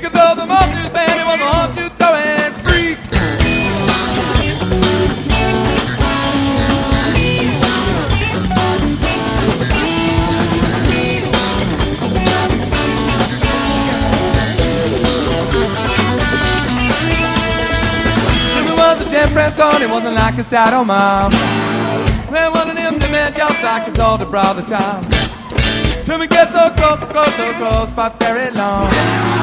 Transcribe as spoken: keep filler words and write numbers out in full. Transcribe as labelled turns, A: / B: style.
A: could throw the monsters band, he was a hard to throw and freak. Jimmy was a dead friend son, he wasn't like his dad or mom. Well, one of them demand your sock is all the brother time. Till we get so close, so close, so close, but very long.